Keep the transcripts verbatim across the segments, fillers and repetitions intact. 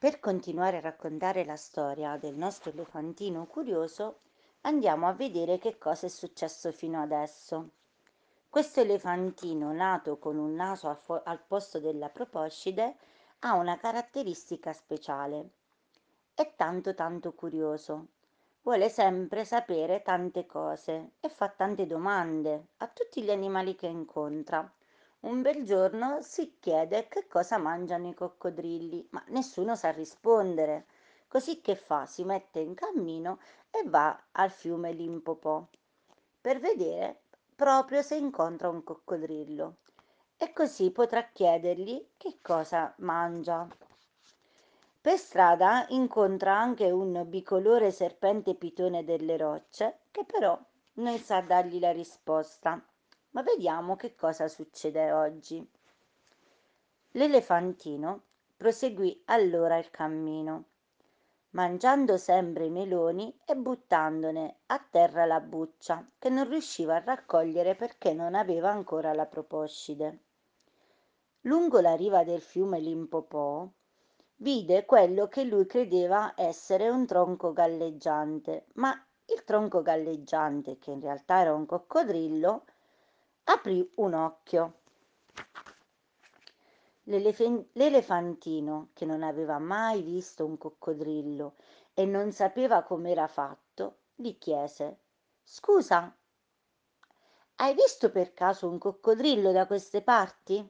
Per continuare a raccontare la storia del nostro elefantino curioso, andiamo a vedere che cosa è successo fino adesso. Questo elefantino, nato con un naso al, fo- al posto della proboscide, ha una caratteristica speciale. È tanto tanto curioso. Vuole sempre sapere tante cose e fa tante domande a tutti gli animali che incontra. Un bel giorno si chiede che cosa mangiano i coccodrilli, ma nessuno sa rispondere. Così che fa? Si mette in cammino e va al fiume Limpopo per vedere proprio se incontra un coccodrillo e così potrà chiedergli che cosa mangia. Per strada incontra anche un bicolore serpente pitone delle rocce che però non sa dargli la risposta. Ma vediamo che cosa succede oggi. L'elefantino proseguì allora il cammino, mangiando sempre i meloni e buttandone a terra la buccia, che non riusciva a raccogliere perché non aveva ancora la proboscide. Lungo la riva del fiume Limpopo vide quello che lui credeva essere un tronco galleggiante, ma il tronco galleggiante, che in realtà era un coccodrillo, aprì un occhio. L'elefen- L'elefantino, che non aveva mai visto un coccodrillo e non sapeva com'era fatto, gli chiese: Scusa, hai visto per caso un coccodrillo da queste parti?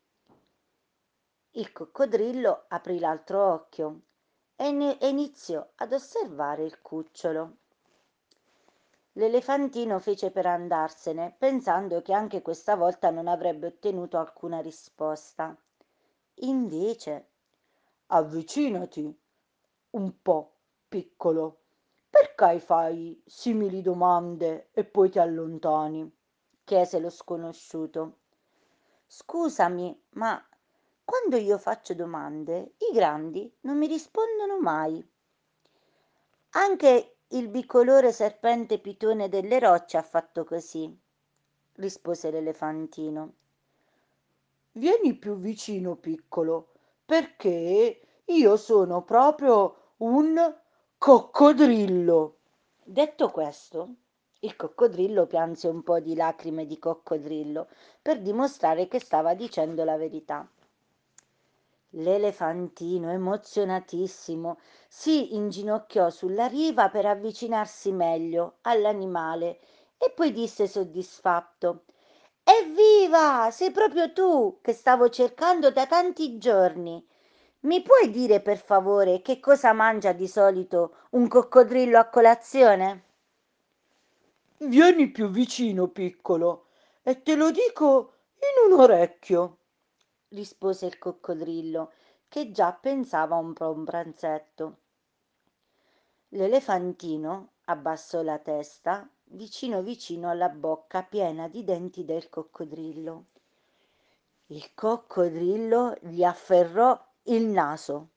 Il coccodrillo aprì l'altro occhio e ne- e iniziò ad osservare il cucciolo. L'elefantino fece per andarsene, pensando che anche questa volta non avrebbe ottenuto alcuna risposta. Invece, avvicinati un po', piccolo. Perché fai simili domande e poi ti allontani? Chiese lo sconosciuto. Scusami, ma quando io faccio domande, i grandi non mi rispondono mai. Anche il bicolore serpente pitone delle rocce ha fatto così, rispose l'elefantino. Vieni più vicino, piccolo, perché io sono proprio un coccodrillo. Detto questo, il coccodrillo pianse un po' di lacrime di coccodrillo per dimostrare che stava dicendo la verità. L'elefantino, emozionatissimo, si inginocchiò sulla riva per avvicinarsi meglio all'animale e poi disse soddisfatto: Evviva! Sei proprio tu che stavo cercando da tanti giorni. Mi puoi dire per favore che cosa mangia di solito un coccodrillo a colazione? Vieni più vicino, piccolo, e te lo dico in un orecchio, rispose il coccodrillo, che già pensava un po' a un pranzetto. L'elefantino abbassò la testa vicino vicino alla bocca piena di denti del coccodrillo. Il coccodrillo gli afferrò il naso.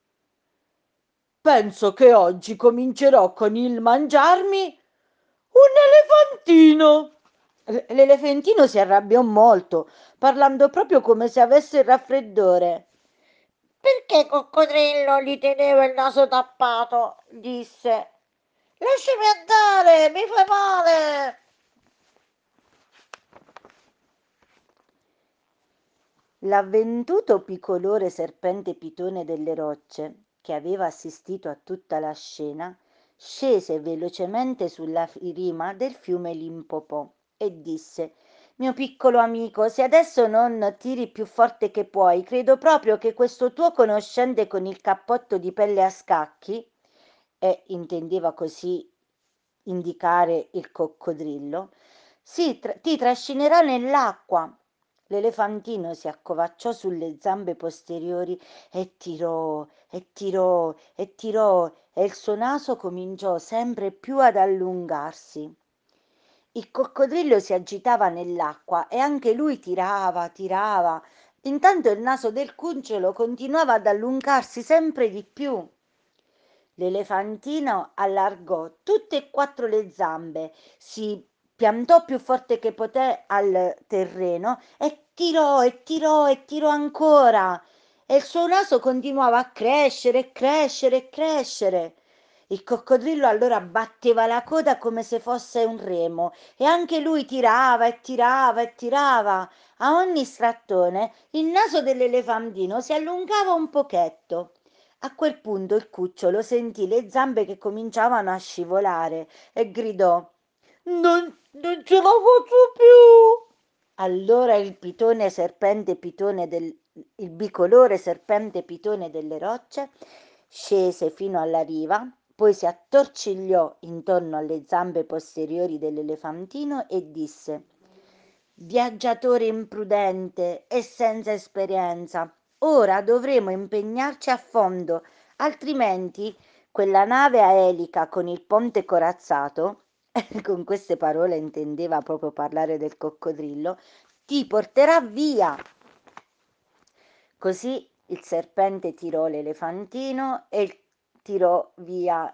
Penso che oggi comincerò con il mangiarmi un elefantino. L- L'elefantino si arrabbiò molto, parlando proprio come se avesse il raffreddore. Perché coccodrillo gli teneva il naso tappato? Disse. Lasciami andare, mi fai male. L'avventuto picolore serpente pitone delle rocce, che aveva assistito a tutta la scena, scese velocemente sulla rima del fiume Limpopo e disse: Mio piccolo amico, se adesso non tiri più forte che puoi, credo proprio che questo tuo conoscente con il cappotto di pelle a scacchi, e intendeva così indicare il coccodrillo, si tra- ti trascinerà nell'acqua. L'elefantino si accovacciò sulle zampe posteriori e tirò, e tirò, e tirò, e il suo naso cominciò sempre più ad allungarsi. Il coccodrillo si agitava nell'acqua e anche lui tirava, tirava. Intanto il naso del cucciolo continuava ad allungarsi sempre di più. L'elefantino allargò tutte e quattro le zampe, si piantò più forte che poté al terreno e tirò e tirò e tirò ancora. e il suo naso continuava a crescere e crescere e crescere. Il coccodrillo allora batteva la coda come se fosse un remo e anche lui tirava e tirava e tirava. A ogni strattone il naso dell'elefantino si allungava un pochetto. A quel punto il cucciolo sentì le zampe che cominciavano a scivolare e gridò: Non, non ce la faccio più! Allora il pitone serpente pitone del, il bicolore serpente pitone delle rocce scese fino alla riva, poi si attorcigliò intorno alle zampe posteriori dell'elefantino e disse: Viaggiatore imprudente e senza esperienza, ora dovremo impegnarci a fondo, altrimenti quella nave a elica con il ponte corazzato, con queste parole intendeva proprio parlare del coccodrillo, ti porterà via. Così il serpente tirò l'elefantino e tirò via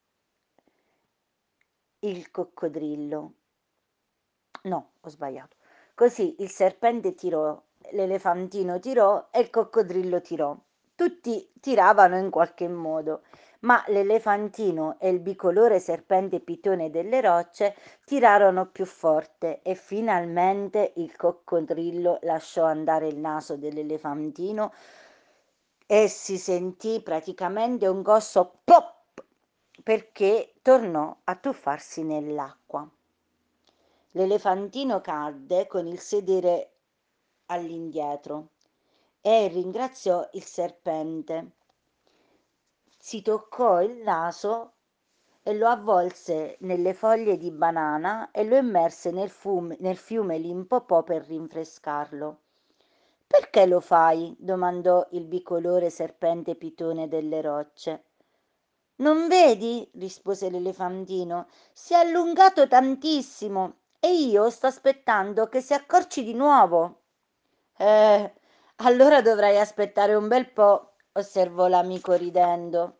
il coccodrillo. No, ho sbagliato. Così il serpente tirò, l'elefantino tirò e il coccodrillo tirò. Tutti tiravano in qualche modo, ma l'elefantino e il bicolore serpente pitone delle rocce tirarono più forte e finalmente il coccodrillo lasciò andare il naso dell'elefantino e si sentì praticamente un grosso plop perché tornò a tuffarsi nell'acqua. L'elefantino cadde con il sedere all'indietro e ringraziò il serpente. Si toccò il naso e lo avvolse nelle foglie di banana e lo immerse nel, fume, nel fiume Limpopo per rinfrescarlo. Perché lo fai? Domandò il bicolore serpente pitone delle rocce. Non vedi? Rispose l'elefantino. Si è allungato tantissimo e io sto aspettando che si accorci di nuovo. Eh, allora dovrai aspettare un bel po', osservò l'amico ridendo.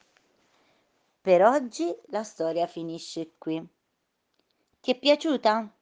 Per oggi la storia finisce qui. Ti è piaciuta?